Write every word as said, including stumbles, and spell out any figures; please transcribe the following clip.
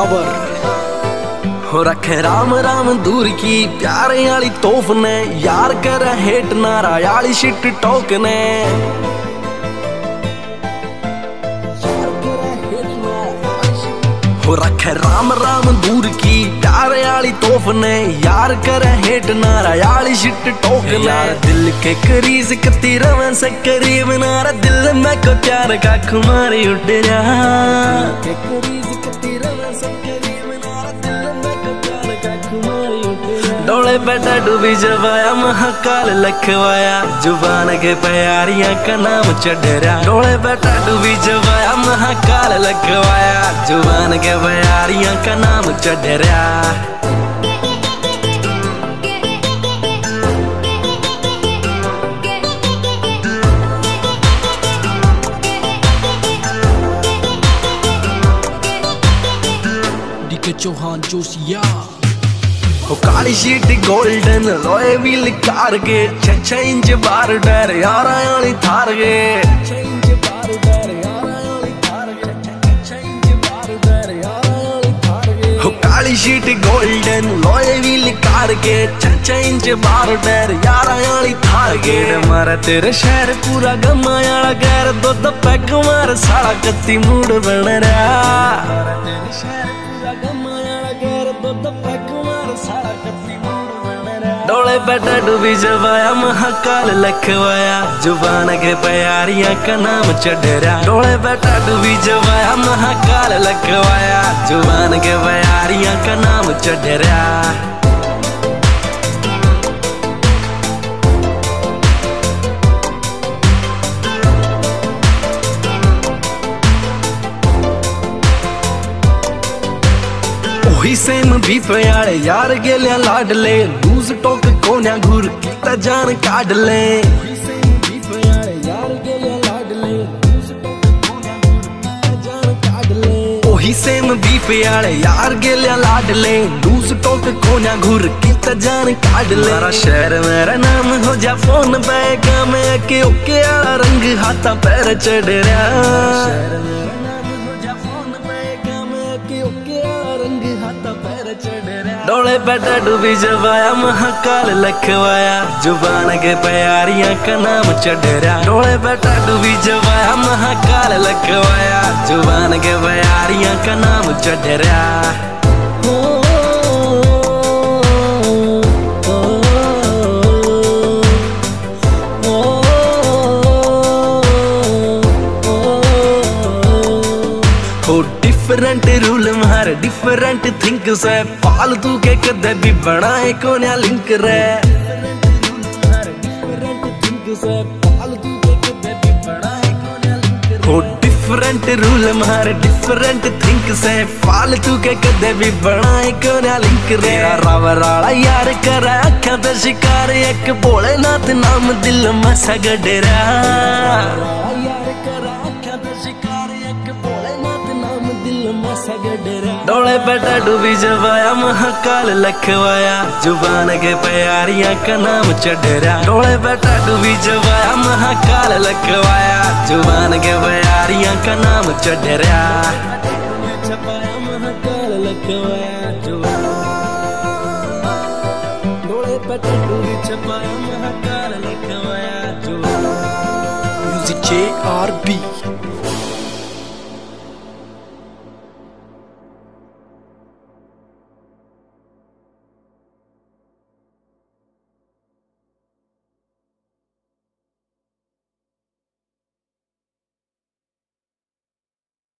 Power हो रखे राम राम दूर की प्यारे वाली तोफ ने यार कर हेट नारा याली शिट टोक ने हो रखे राम राम दूर की प्यारे वाली तोफ ने यार कर हेट नारा याली शिट टोक ने दिल के करीज कती रवन से करीब नारा दिल में को प्यार का खुमारी उड़ रहा डोले बेटा डूबी जवाया महाकाल लखवाया जुबान के प्यारियां का नाम चढ़रा डोले बेटा डूबी जवाया महाकाल लखवाया जुबान के प्यारियां का नाम चढ़रा डीके चौहान जोशिया हो काली शीट गोल्डन लोए व्हील कार के छह इंच बार डर यार आली थार गे हो काली शीट गोल्डन लोए व्हील कार के छह इंच बार डर यार आली थार गे मारा तेरे शहर पूरा गमाया गैर दुध पैग मार साला कत्ती मूड बन रहा तेरे शहर पूरा गमाया गैर दुध पैग डोले बेटा डूबी जवाया महाकाल लखवाया जुबान के प्यारियां का नाम चढ़रा डोले बेटा डूबी जवाया महाकाल लखवाया जुबान के प्यारियां का नाम चढ़रा ही सेम भी प्यारे यार गेलिया लाडले लूज टोक कोन्या घूर किता जान काट ले ओही सेम भी प्यारे यार गेलिया लाडले लूज टोक कोन्या घूर किता जान काट ले मेरा शहर मेरा नाम हो जा फोन बैगा में के ओके आला रंग हाथा पैर चढ़ रहा डोले बेटा डूबी जवाया महाकाल लखवाया जुबान के प्यारियां का नाम चढ़रा डोले बेटा डूबी जवाया महाकाल लखवाया जुबान के प्यारियां का नाम चढ़रा डिफरेंट रूल मार डिफरेंट थिंक से फालतू के कदे भी बनाए कोन्या लिंक रे हो डिफरेंट रूल मार डिफरेंट थिंक से फालतू के कदे भी बनाए कोन्या लिंक रे रावराला यार कर आँखों पे शिकार एक भोलेनाथ नाम दिल में सगड़रा डोले बेटा डूबी जवाया महाकाल लखवाया जुबान के प्यारियां का नाम चढ़रा डोले बेटा डूबी जवाया महाकाल लखवाया जुबान के प्यारियां का नाम चढ़रा महाकाल लखवाया डोले बेटा डूबी जवाया महाकाल लखवाया म्यूजिक जे आर बी।